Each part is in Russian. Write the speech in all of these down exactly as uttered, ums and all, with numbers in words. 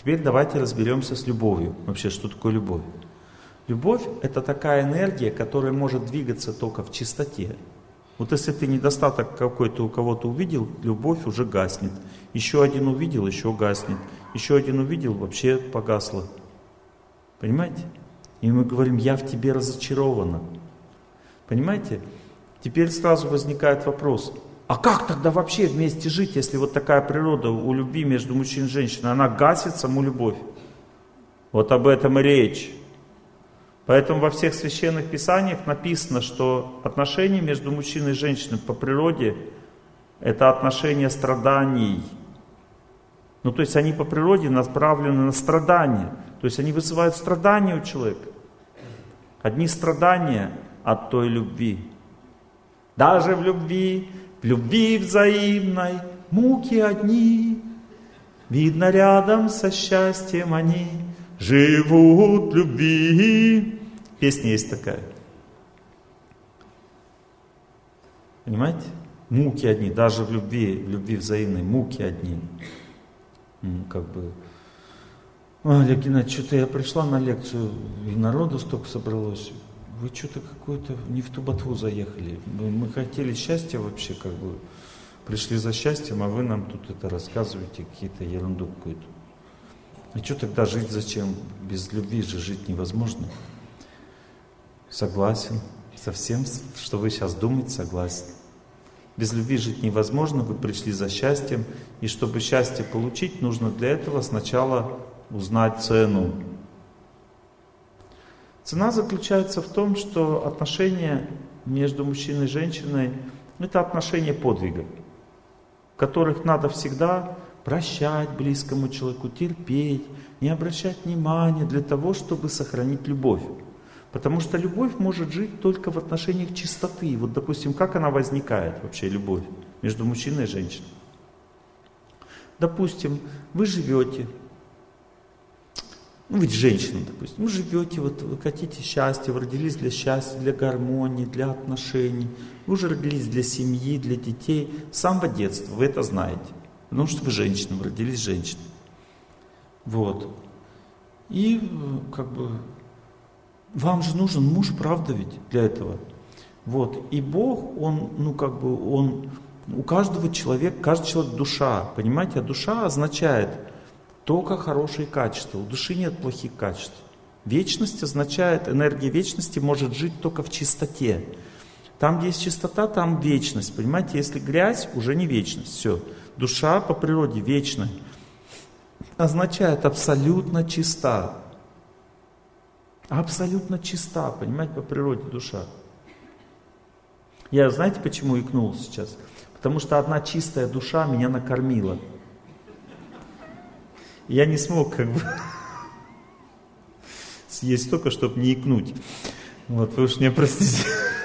Теперь давайте разберемся с любовью. Вообще, что такое любовь? Любовь — это такая энергия, которая может двигаться только в чистоте. Вот если ты недостаток какой-то у кого-то увидел, любовь уже гаснет. Еще один увидел, еще гаснет. Еще один увидел, вообще погасла. Понимаете? И мы говорим: я в тебе разочарована. Понимаете? Теперь сразу возникает вопрос: а как тогда вообще вместе жить, если вот такая природа у любви между мужчиной и женщиной, она гасит саму любовь? Вот об этом и речь. Поэтому во всех священных писаниях написано, что отношения между мужчиной и женщиной по природе — это отношения страданий. Ну, то есть они по природе направлены на страдания. То есть они вызывают страдания у человека. Одни страдания от той любви. Даже в любви, в любви взаимной муки одни. Видно, рядом со счастьем они живут в любви. Песня есть такая. Понимаете? Муки одни, даже в любви, в любви взаимной муки одни. Как бы... Олег Геннадьевич, что-то я пришла на лекцию, и народу столько собралось. Вы что-то какое-то не в ту ботву заехали. Мы, мы хотели счастья вообще, как бы. Пришли за счастьем, а вы нам тут это рассказываете, какие-то ерунду какую-то. И что тогда жить зачем? Без любви же жить невозможно. Согласен. Со всем, что вы сейчас думаете, согласен. Без любви жить невозможно, вы пришли за счастьем. И чтобы счастье получить, нужно для этого сначала узнать цену. Цена заключается в том, что отношения между мужчиной и женщиной — это отношения подвига, в которых надо всегда прощать близкому человеку, терпеть, не обращать внимания для того, чтобы сохранить любовь. Потому что любовь может жить только в отношениях чистоты. Вот, допустим, как она возникает вообще, любовь между мужчиной и женщиной? Допустим, вы живете, ну ведь женщина, допустим, вы живете, вот вы хотите счастья, вы родились для счастья, для гармонии, для отношений. Вы уже родились для семьи, для детей. С самого детства вы это знаете. Потому что вы женщина, вы родились женщиной. Вот. И как бы вам же нужен муж, правда ведь, для этого. Вот. И Бог, Он, ну как бы, Он, у каждого человека, каждый человек душа, понимаете? А душа означает только хорошие качества. У души нет плохих качеств. Вечность означает, энергия вечности может жить только в чистоте. Там, где есть чистота, там вечность. Понимаете, если грязь, уже не вечность. Все. Душа по природе вечная. Означает абсолютно чиста. Абсолютно чиста, понимаете, по природе душа. Я, знаете, почему икнул сейчас? Потому что одна чистая душа меня накормила. Я не смог как бы съесть столько, чтобы не икнуть. Вот, вы уж меня простите.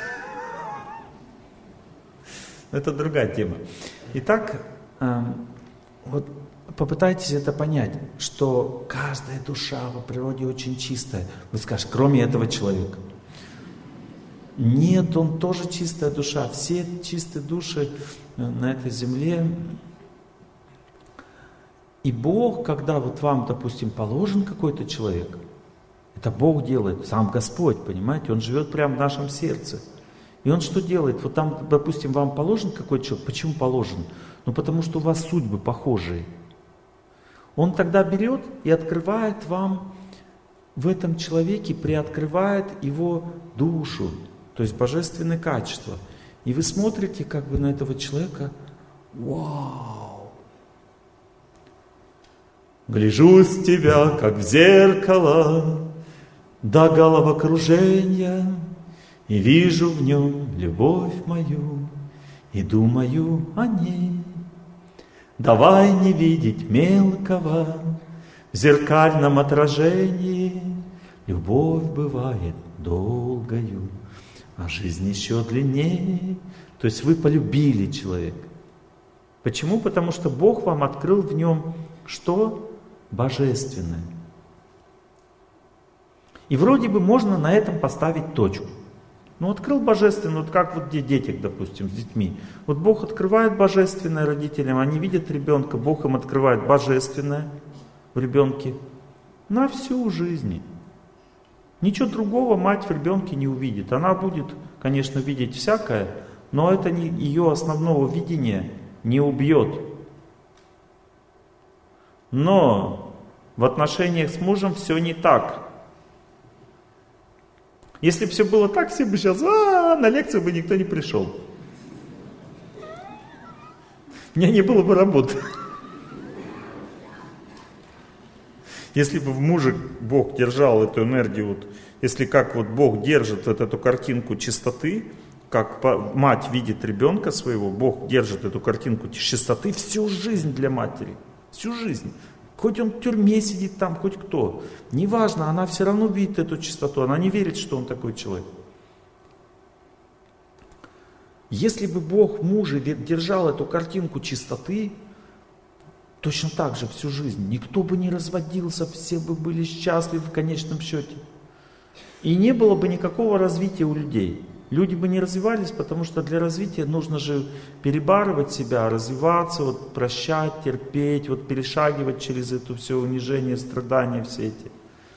Это другая тема. Итак, вот попытайтесь это понять, что каждая душа по природе очень чистая. Вы скажете, кроме этого человека. Нет, он тоже чистая душа. Все чистые души на этой земле. И Бог, когда вот вам, допустим, положен какой-то человек, это Бог делает, сам Господь, понимаете, Он живет прямо в нашем сердце. И Он что делает? Вот там, допустим, вам положен какой-то человек. Почему положен? Ну, потому что у вас судьбы похожие. Он тогда берет и открывает вам в этом человеке, приоткрывает его душу, то есть божественные качества. И вы смотрите как бы на этого человека, вау! Гляжу с тебя, как в зеркало, до головокружения, и вижу в нем любовь мою, и думаю о ней. Давай не видеть мелкого в зеркальном отражении. Любовь бывает долгою, а жизнь еще длиннее. То есть вы полюбили человека. Почему? Потому что Бог вам открыл в нем что? Божественное. И вроде бы можно на этом поставить точку. Ну, открыл божественное, вот как вот дети, допустим, с детьми. Вот Бог открывает божественное родителям, они видят ребенка, Бог им открывает божественное. в ребенке? На всю жизнь. Ничего другого мать в ребенке не увидит. Она будет, конечно, видеть всякое, но это не, ее основного видения не убьет. Но в отношениях с мужем все не так. Если бы все было так, все бы сейчас, а, на лекцию бы никто не пришел. У меня не было бы работы. Если бы в муже Бог держал эту энергию, вот, если как вот Бог держит вот эту картинку чистоты, как мать видит ребенка своего, Бог держит эту картинку чистоты всю жизнь для матери, всю жизнь. Хоть он в тюрьме сидит там, хоть кто. Неважно, она все равно видит эту чистоту, она не верит, что он такой человек. Если бы Бог в муже держал эту картинку чистоты, точно так же всю жизнь, никто бы не разводился, все бы были счастливы в конечном счете. И не было бы никакого развития у людей. Люди бы не развивались, потому что для развития нужно же перебарывать себя, развиваться, вот, прощать, терпеть, вот, перешагивать через это все унижение, страдания все эти.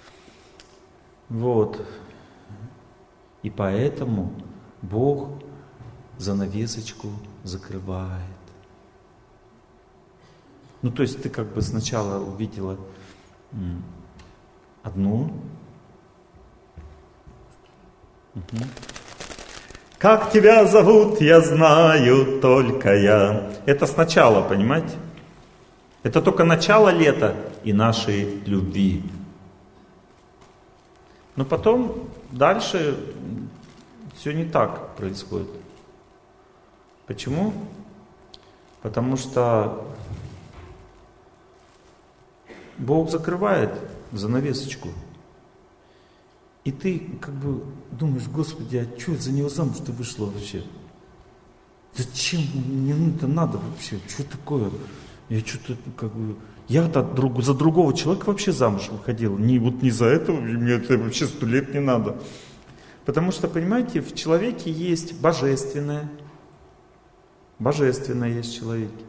Вот. И поэтому Бог занавесочку закрывает. Ну, то есть ты как бы сначала увидела одну. Угу. Как тебя зовут, я знаю только я. Это сначала, понимаете? Это только начало лета и нашей любви. Но потом дальше все не так происходит. Почему? Потому что Бог закрывает занавесочку. И ты как бы думаешь, Господи, а что за него замуж-то вышло вообще? Зачем мне это надо вообще? Что такое? Я что-то как бы... Я-то друг, за другого человека вообще замуж выходил. Не, вот не за этого, мне это вообще сто лет не надо. Потому что, понимаете, в человеке есть божественное. Божественное есть в человеке.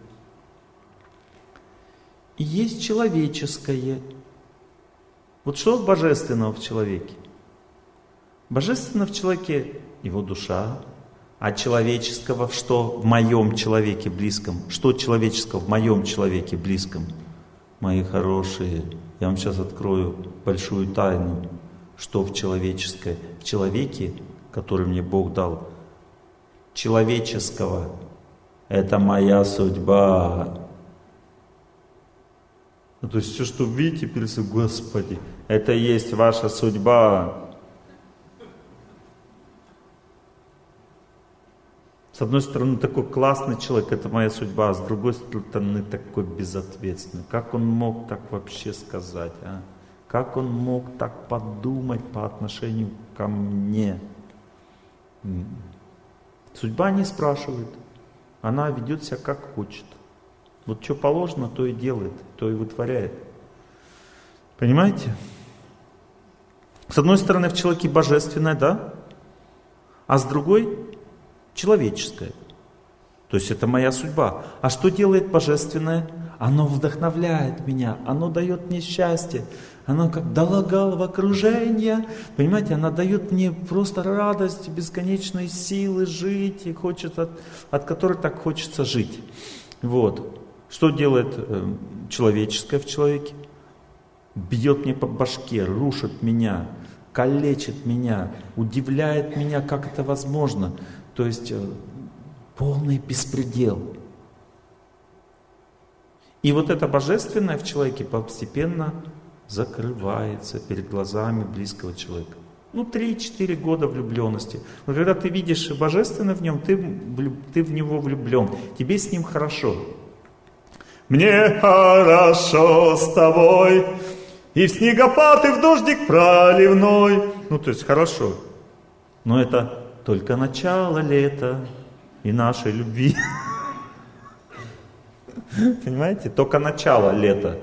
И есть человеческое. Вот что божественного в человеке? Божественно в человеке его душа, а человеческого в что? В моем человеке близком. Что человеческого в моем человеке близком? Мои хорошие, я вам сейчас открою большую тайну, что в человеческое. В человеке, который мне Бог дал, человеческого, это моя судьба. Ну, то есть все, что вы видите перед собой, Господи, это и есть ваша судьба. С одной стороны, такой классный человек, это моя судьба, а с другой стороны, такой безответственный. Как он мог так вообще сказать, а? Как он мог так подумать по отношению ко мне? Судьба не спрашивает, она ведет себя как хочет. Вот что положено, то и делает, то и вытворяет. Понимаете? С одной стороны, в человеке божественное, да? А с другой человеческое. То есть это моя судьба. А что делает божественное? Оно вдохновляет меня, оно дает мне счастье, оно как долагало в окружение. Понимаете, оно дает мне просто радость, бесконечные силы жить, и хочет от, от которой так хочется жить. Вот. Что делает э, человеческое в человеке? Бьет мне по башке, рушит меня, калечит меня, удивляет меня, как это возможно. То есть э, полный беспредел. И вот это божественное в человеке постепенно закрывается перед глазами близкого человека. Ну, три-четыре года влюбленности. Но когда ты видишь божественное в нем, ты, ты в него влюблен. Тебе с ним хорошо. Мне хорошо с тобой, и в снегопад, и в дождик проливной. Ну, то есть хорошо. Но это только начало лета и нашей любви. Понимаете? Только начало лета.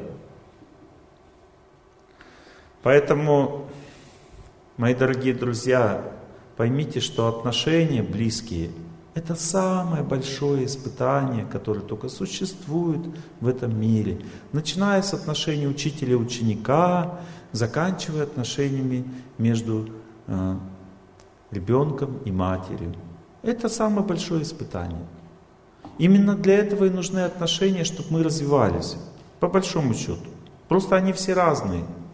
Поэтому, мои дорогие друзья, поймите, что отношения близкие Это самое большое испытание, которое только существует в этом мире. Начиная с отношений учителя и ученика, заканчивая отношениями между э, ребенком и матерью. Это самое большое испытание. Именно для этого и нужны отношения, чтобы мы развивались. По большому счету. Просто они все разные.